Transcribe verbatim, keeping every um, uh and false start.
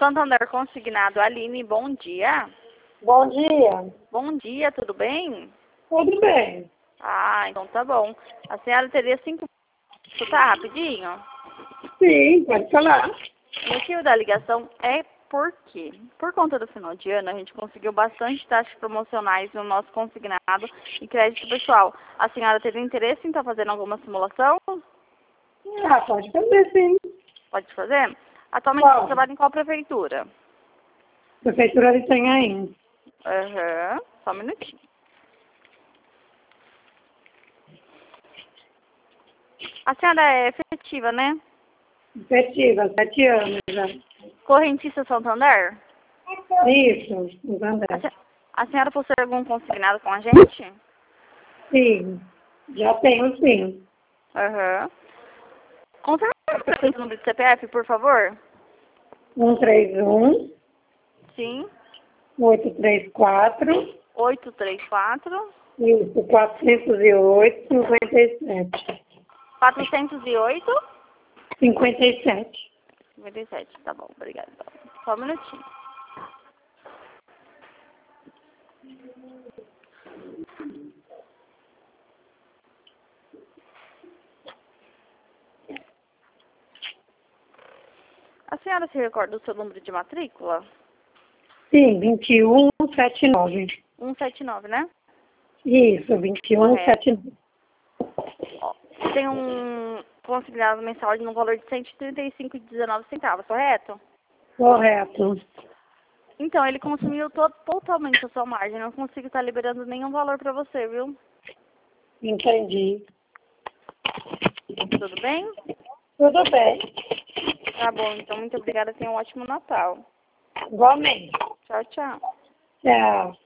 Santander Consignado, Aline, bom dia. Bom dia. Bom dia, tudo bem? Tudo bem. Ah, então tá bom. A senhora teria cinco minutos, escutar rapidinho? Sim, pode falar. O motivo da ligação é porque, por conta do final de ano, a gente conseguiu bastante taxas promocionais no nosso consignado e crédito pessoal. A senhora teria interesse em estar fazendo alguma simulação? Ah, pode fazer sim. Pode fazer? Atualmente Qual? você trabalha em qual prefeitura? Prefeitura de Itanhaém. Aham, só um minutinho. A senhora é efetiva, né? Efetiva, sete anos já. Correntista Santander? Isso, A, Santander. se- a senhora possui algum consignado com a gente? Sim, já tenho sim. Aham. Confirma o número de C P F, por favor? um três um, Sim. oito três quatro, oito três quatro, isso, quatrocentos e oito, cinquenta e sete. quatrocentos e oito, cinquenta e sete. cinquenta e sete. Tá bom, obrigada. Só um minutinho. A senhora se recorda do seu número de matrícula? Sim, vinte e um, setenta e nove. cento e setenta e nove, né? Isso, vinte e um, setenta e nove. Ó, tem um consignado mensal no valor de cento e trinta e cinco reais e dezenove centavos, correto? Correto. Então, ele consumiu to totalmente a sua margem. Não consigo estar liberando nenhum valor para você, viu? Entendi. Tudo bem? Tudo bem. Tá bom, então muito obrigada. Tenha um ótimo Natal. Igualmente. Tchau, tchau. Tchau.